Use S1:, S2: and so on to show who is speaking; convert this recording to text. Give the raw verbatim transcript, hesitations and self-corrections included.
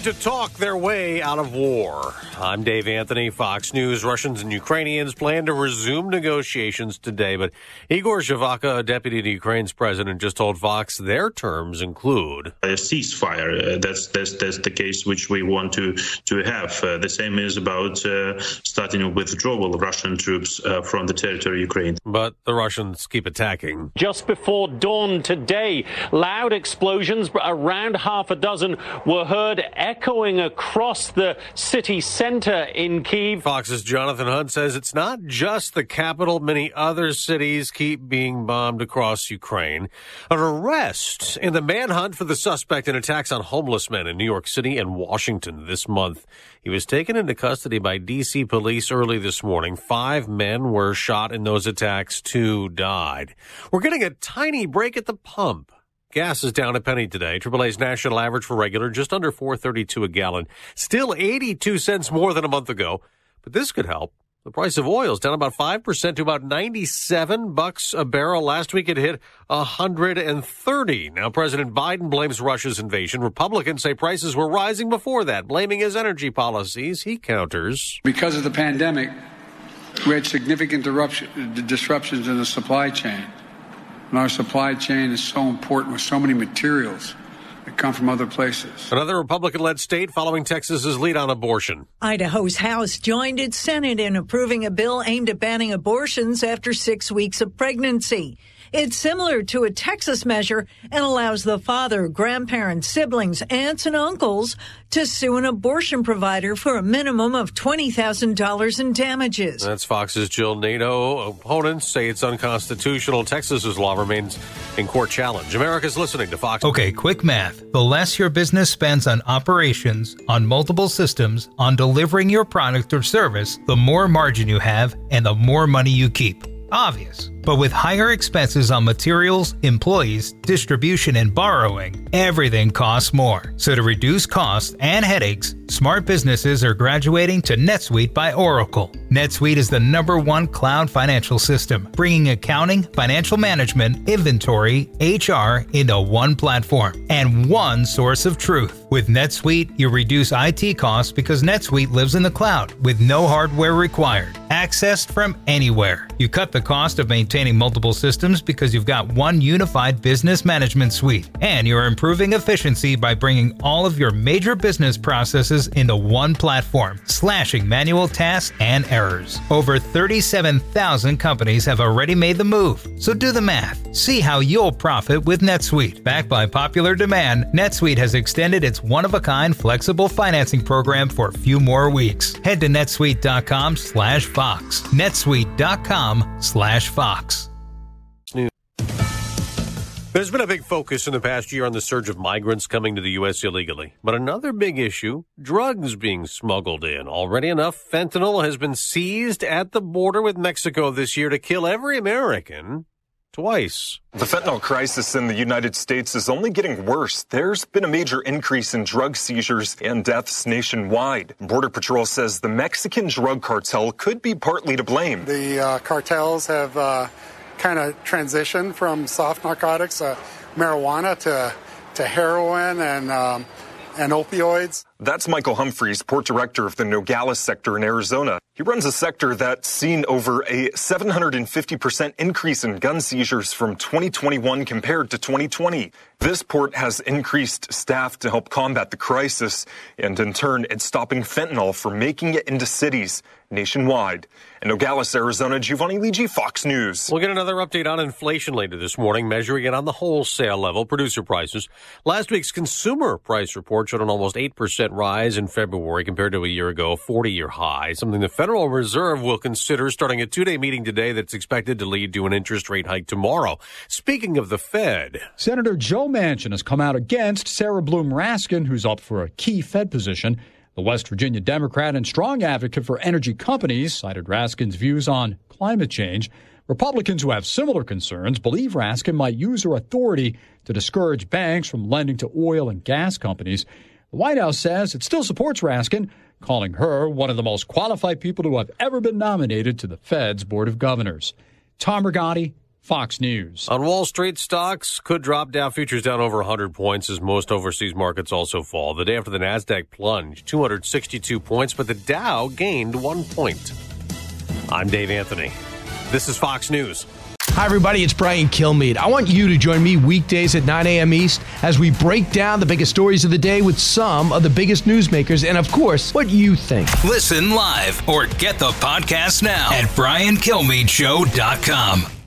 S1: to talk their way out of war. I'm Dave Anthony, Fox News. Russians and Ukrainians plan to resume negotiations today, but Igor Zhavaka, a deputy to Ukraine's president, just told Fox their terms include
S2: a ceasefire. Uh, that's, that's that's the case which we want to to have. Uh, the same is about uh, starting a withdrawal of Russian troops uh, from the territory of Ukraine.
S1: But the Russians keep attacking.
S3: Just before dawn today, loud explosions, around half a dozen, were heard echoing across the city center in Kyiv.
S1: Fox's Jonathan Hunt says it's not just the capital. Many other cities keep being bombed across Ukraine. An arrest in the manhunt for the suspect in attacks on homeless men in New York City and Washington this month. He was taken into custody by D C police early this morning. Five men were shot in those attacks. Two died. We're getting a tiny break at the pump. Gas is down a penny today. triple A's national average for regular, just under four thirty-two a gallon. Still eighty-two cents more than a month ago. But this could help. The price of oil is down about five percent to about ninety-seven bucks a barrel. Last week it hit one hundred thirty. Now President Biden blames Russia's invasion. Republicans say prices were rising before that, blaming his energy policies. He counters.
S4: Because of the pandemic, we had significant disruptions in the supply chain. And our supply chain is so important with so many materials that come from other places.
S1: Another Republican-led state following Texas's lead on abortion.
S5: Idaho's House joined its Senate in approving a bill aimed at banning abortions after six weeks of pregnancy. It's similar to a Texas measure and allows the father, grandparents, siblings, aunts, and uncles to sue an abortion provider for a minimum of twenty thousand dollars in damages.
S1: That's Fox's Jill Nato. Opponents say it's unconstitutional. Texas's law remains in court challenge. America's listening to Fox.
S6: Okay, quick math. The less your business spends on operations, on multiple systems, on delivering your product or service, the more margin you have and the more money you keep. Obvious. But with higher expenses on materials, employees, distribution, and borrowing, everything costs more. So to reduce costs and headaches, smart businesses are graduating to NetSuite by Oracle. NetSuite is the number one cloud financial system, bringing accounting, financial management, inventory, H R into one platform and one source of truth. With NetSuite, you reduce I T costs because NetSuite lives in the cloud with no hardware required, accessed from anywhere. You cut the cost of maintaining multiple systems because you've got one unified business management suite, and you're improving efficiency by bringing all of your major business processes into one platform, slashing manual tasks and errors. Over thirty-seven thousand companies have already made the move, so do the math. See how you'll profit with NetSuite. Backed by popular demand, NetSuite has extended its one-of-a-kind flexible financing program for a few more weeks. Head to netsuite.com slash Fox. netsuite.com slash Fox.
S1: There's been a big focus in the past year on the surge of migrants coming to the U S illegally. But another big issue, drugs being smuggled in. Already enough fentanyl has been seized at the border with Mexico this year to kill every American twice.
S7: The fentanyl crisis in the United States is only getting worse. There's been a major increase in drug seizures and deaths nationwide. Border Patrol says the Mexican drug cartel could be partly to blame.
S8: The uh, cartels have uh, kind of transitioned from soft narcotics, uh, marijuana, to to heroin and um, and opioids.
S7: That's Michael Humphreys, port director of the Nogales sector in Arizona. He runs a sector that's seen over a seven hundred fifty percent increase in gun seizures from twenty twenty-one compared to twenty twenty. This port has increased staff to help combat the crisis, and in turn, it's stopping fentanyl from making it into cities nationwide. In Nogales, Arizona, Giovanni Ligi, Fox News.
S1: We'll get another update on inflation later this morning, measuring it on the wholesale level, producer prices. Last week's consumer price report showed an almost eight percent rise in February compared to a year ago, a forty-year high, something the Federal Reserve will consider starting a two-day meeting today that's expected to lead to an interest rate hike tomorrow. Speaking of the Fed,
S9: Senator Joe Manchin has come out against Sarah Bloom Raskin, who's up for a key Fed position. The West Virginia Democrat and strong advocate for energy companies cited Raskin's views on climate change. Republicans who have similar concerns believe Raskin might use her authority to discourage banks from lending to oil and gas companies. The White House says it still supports Raskin, calling her one of the most qualified people to have ever been nominated to the Fed's Board of Governors. Tom Rigotti, Fox News.
S1: On Wall Street, stocks could drop. Dow futures down over one hundred points as most overseas markets also fall. The day after the NASDAQ plunged, two hundred sixty-two points, but the Dow gained one point. I'm Dave Anthony. This is Fox News.
S10: Hi, everybody. It's Brian Kilmeade. I want you to join me weekdays at nine a.m. East as we break down the biggest stories of the day with some of the biggest newsmakers and, of course, what you think.
S6: Listen live or get the podcast now at brian kilmeade show dot com.